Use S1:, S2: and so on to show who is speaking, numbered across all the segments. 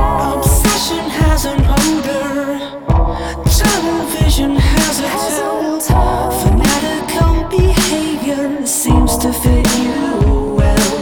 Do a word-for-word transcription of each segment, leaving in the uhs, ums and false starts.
S1: Obsession has an odor, television has a tell. Fanatical behavior seems to fit you well.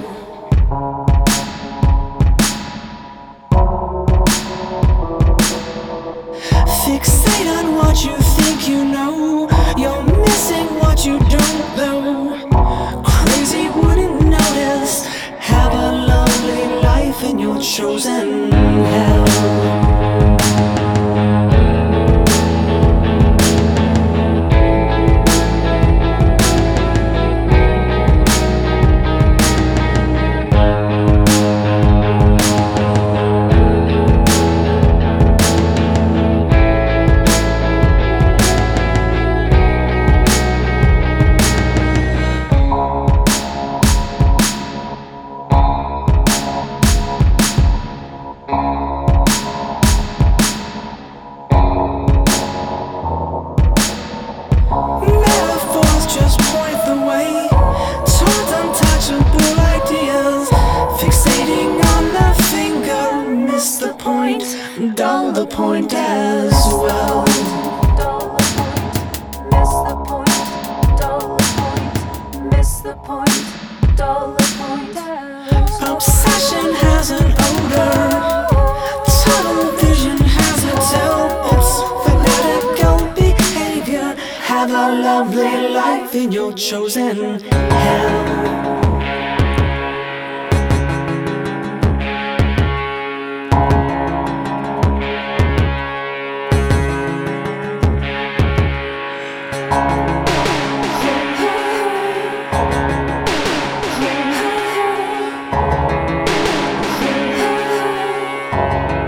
S1: Fixate on what you think you know, you're missing what you don't know. Crazy wouldn't notice, have a lovely life in your chosen hell. Metaphors just point the way towards untouchable ideas. Fixating on the finger, miss the point, dull the point as well.
S2: Dull the point, miss the point, dull the point, miss the point, dull the point.
S1: Obsession has an odor, television has a tell. It's fanatical behavior, have a lovely life in your chosen hell.
S2: Thank you.